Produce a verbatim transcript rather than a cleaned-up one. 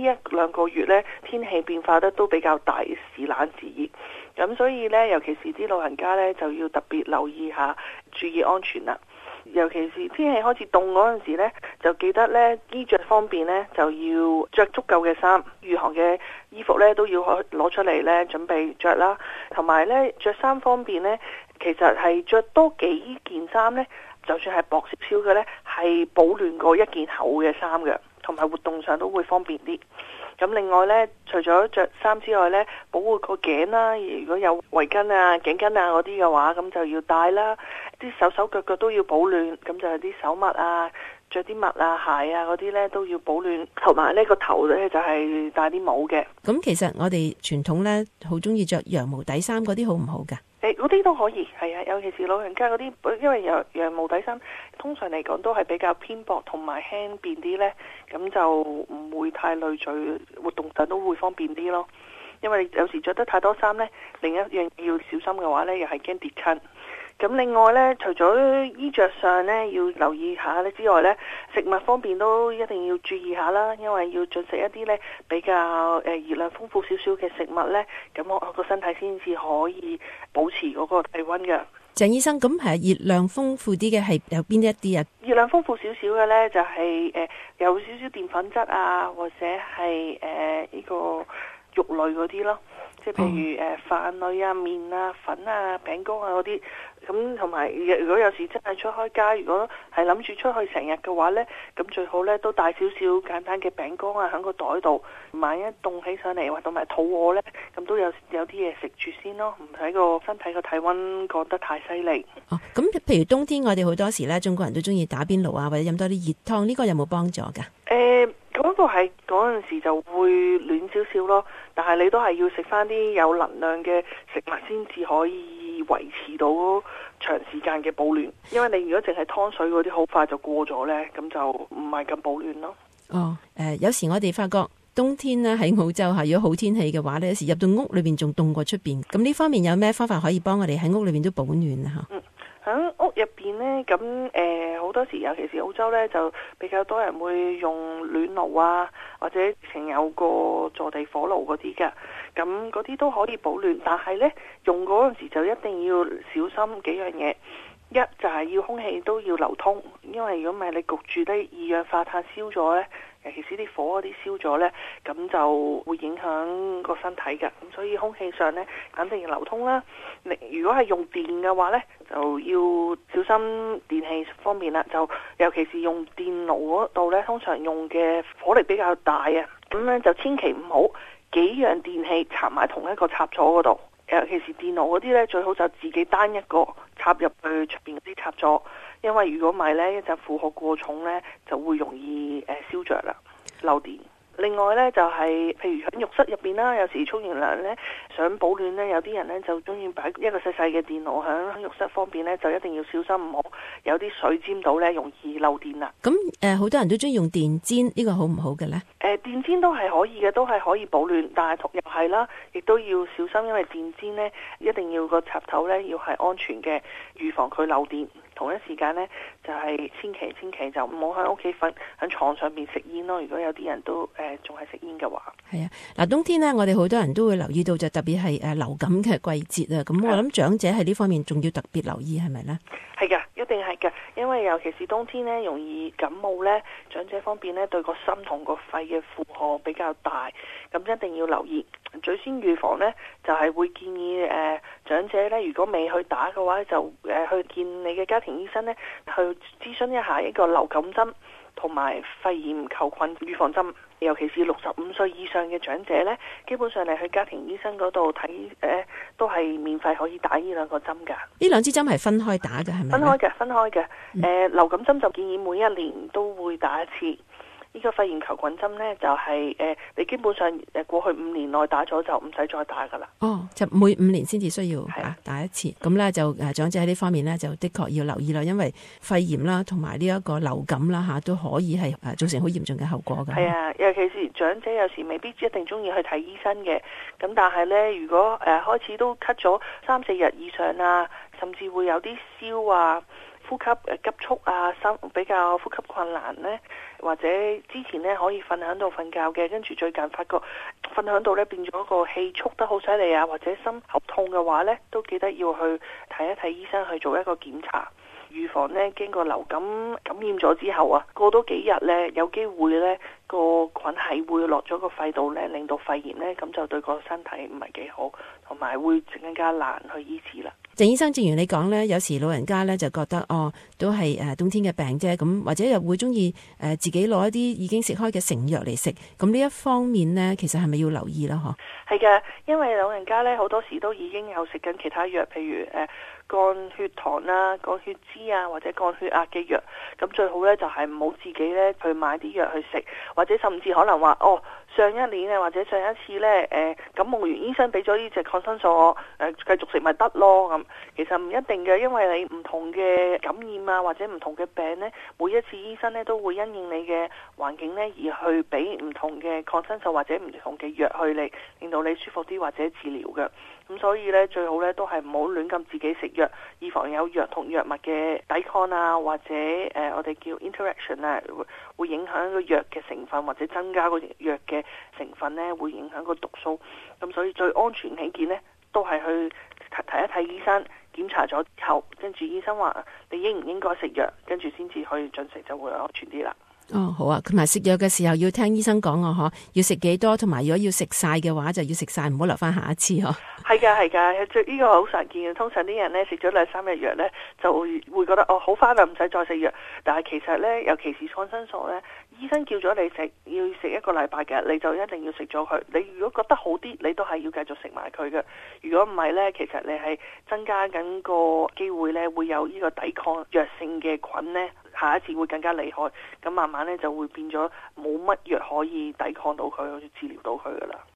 一兩個月呢，天氣變化得都比較大，時冷時熱，咁所以呢，尤其是啲老人家呢，就要特別留意下，注意安全啦。尤其是天氣開始凍嗰陣時呢，就記得呢，衣着方面呢，就要着足夠嘅衫，御寒嘅衣服呢，都要攞出嚟呢，準備着啦。同埋呢，着衫方面呢，其實係着多幾件衫呢，就算係薄少少嘅呢，係保暖過一件厚嘅衫嘅，同埋活動上都會方便啲。咁另外呢，除咗着衫之外呢，保護個頸啦，如果有圍巾啊、頸巾啊嗰啲嘅話，咁就要戴啦。啲手手腳腳都要保暖，咁就係啲手襪啊、着啲襪啊、鞋啊嗰啲呢都要保暖。同埋呢個頭呢，就係戴啲帽嘅。 咁其實我哋傳統呢，好中意着羊毛底衫嗰啲，好唔好㗎？ 誒，嗰啲都可以，係啊，尤其是老人家嗰啲，因為羊羊毛底衫通常嚟講都係比較偏薄同埋輕便啲呢，咁就唔會太累贅，活動上都會方便啲咯。因為有時着得太多衫呢，另一樣要小心嘅話呢，又係驚跌親。咁另外呢，除咗衣着上呢要留意下呢之外呢，食物方面都一定要注意下啦，因為要進食一啲呢比較誒熱量豐富少少嘅食物呢，咁我個身體先至可以保持嗰個體溫嘅。 鄭醫生，咁係熱量豐富啲嘅係有邊一啲啊？ 熱量豐富少少嘅呢，就係誒有少少澱粉質啊，或者係誒呢個肉類嗰啲咯，即係譬如誒飯類啊、麵啊、粉啊、餅乾啊嗰啲。咁同埋，如果有時真係出開街，如果係諗住出去成日嘅話呢，咁最好呢都帶少少簡單嘅餅乾啊，喺個袋度。萬一凍起上嚟或者埋肚餓呢，咁都有有啲嘢食住先咯，唔使個身體個體溫降得太犀利。 哦，咁譬如冬天我哋好多時呢，中國人都中意打邊爐啊，或者飲多啲熱湯，呢、這個有冇幫助㗎？誒、 呃，嗰、那個係嗰陣時就會暖少少咯，但係你都係要食翻啲有能量嘅食物先至可以維持到長時間嘅保暖，因為你如果淨係湯水嗰啲，好快就過咗呢，咁就唔係咁保暖咯。 哦，誒、呃，有時我哋發覺冬天呢喺澳洲嚇，如果好天氣嘅話呢，有時入到屋裏邊仲凍過出邊，咁呢方面有咩方法可以幫我哋喺屋裏邊都保暖啊？嚇、嗯， 喺屋入邊呢，咁誒好多時，尤其是澳洲呢，就比較多人會用暖爐啊，或者成有個坐地火爐嗰啲嘅。咁嗰啲都可以保暖，但係呢，用嗰陣時就一定要小心幾樣嘢。一就係要空氣都要流通，因為如果唔係你焗住啲二氧化碳燒咗呢，尤其是啲火嗰啲燒咗呢，咁就會影響個身體嘅。咁所以空氣上呢，肯定要流通啦。如果係用電嘅話呢，就要小心電器方面啦。就尤其是用電爐嗰度呢，通常用嘅火力比較大啊，咁呢就千祈唔好幾樣電器插埋同一個插座嗰度。尤其是電腦嗰啲呢，最好就自己單一個插入去出邊嗰啲插座，因為如果唔係呢，一陣負荷過重呢，就會容易誒燒着啦，漏電。另外呢，就係、是、譬如喺浴室入邊啦，有時沖完涼呢，想保暖呢，有啲人呢就中意擺一個細細嘅電爐喺浴室方面呢，就一定要小心，唔好有啲水沾到呢，容易漏電啦。 咁誒，好、呃、多人都中意用電氈，呢、這個好唔好嘅呢？ 誒、呃，電氈都係可以嘅，都係可以保暖，但係又係啦，亦都要小心，因為電氈呢，一定要個插頭呢，要係安全嘅，預防佢漏電。同一時間呢，就係、是、千祈千祈就唔好喺屋企瞓喺床上邊食煙咯。如果有啲人都誒仲係食煙嘅話， 係啊，嗱，冬天呢，我哋好多人都會留意到，就特別係誒流感嘅季節啊。咁我諗長者喺呢方面仲要特別留意，係咪呢？係嘅，一定係嘅，因為尤其是冬天呢，容易感冒呢，長者方面呢，對個心同個肺嘅負荷比較大，咁一定要留意。最先預防呢，就係、是、會建議誒、呃、長者呢，如果未去打嘅話，就誒、呃、去見你嘅家庭醫生呢，去諮詢一下一個流感針同埋肺炎球菌預防針。尤其是六十五歲以上嘅長者呢，基本上你去家庭醫生嗰度睇誒，都係免費可以打呢兩個針㗎。呢兩支針係分開打嘅，係咪？分開嘅，分開嘅。誒、嗯呃，流感針就建議每一年都會打一次。呢、這個肺炎球菌針呢，就係、是、誒、呃，你基本上誒過去五年內打咗就唔使再打噶啦。哦，就每五年先至需要打打一次。咁呢，就誒長者喺呢方面呢，就的確要留意啦，因為肺炎啦同埋呢一個流感啦吓都可以係誒造成好嚴重嘅後果㗎。係啊，尤其是長者有時未必一定中意去睇醫生嘅，咁但係呢，如果誒、呃、開始都咳咗三四日以上啊，甚至會有啲燒啊、 呼吸誒急促啊，心比較呼吸困難呢，或者之前呢可以瞓喺度瞓覺嘅，跟住最近發覺瞓喺度呢變咗個氣促得好犀利啊，或者心口痛嘅話呢，都記得要去睇一睇醫生去做一個檢查。預防呢經過流感感染咗之後啊，過多幾日呢，有機會呢個菌係會落咗個肺度呢，令到肺炎呢，咁就對個身體唔係幾好，同埋會更加難去醫治啦。 鄭醫生，正如你講呢，有時老人家呢就覺得哦，都係誒冬天嘅病啫，咁或者又會中意誒自己攞一啲已經食開嘅成藥嚟食，咁呢一方面呢，其實係咪要留意啦？嗬， 係嘅，因為老人家呢好多時都已經有食緊其他藥，譬如誒降血糖啊、降血脂啊，或者降血壓嘅藥，咁最好呢就係唔好自己呢去買啲藥去食，或者甚至可能話哦，上一年啊或者上一次呢，誒、呃、感冒完，醫生俾咗呢隻抗生素我誒、呃、繼續食咪得咯咁。其實唔一定嘅，因為你唔同嘅感染啊或者唔同嘅病呢，每一次醫生呢都會因應你嘅環境呢而去俾唔同嘅抗生素或者唔同嘅藥去嚟令到你舒服啲或者治療嘅。咁所以呢，最好呢都係唔好亂咁自己食藥，以防有藥同藥物嘅抵抗啊，或者誒、呃、我哋叫 interaction 啊，會影響個藥嘅成分或者增加個藥嘅成分呢，會影響個毒素。咁所以最安全起見呢，都係去睇一睇醫生，檢查咗之後，跟住醫生話你應唔應該食藥，跟住先至可以進食，就會安全啲啦。 哦，好啊，同埋食藥嘅時候要聽醫生講啊，嗬，要食幾多，同埋如果要食晒嘅話，就要食晒，唔好留翻下一次嗬。係噶係噶，最呢個好常見嘅。通常啲人咧食咗兩三日藥咧，就會會覺得哦好翻啦，唔使再食藥。但係其實咧，尤其是抗生素咧，醫生叫咗你食，要食一個禮拜嘅，你就一定要食咗佢。你如果覺得好啲，你都係要繼續食埋佢嘅。如果唔係咧，其實你係增加緊個機會咧，會有呢個抵抗藥性嘅菌咧，下一次會更加厲害。咁慢慢咧就會變咗冇乜藥可以抵抗到佢，好似治療到佢噶啦。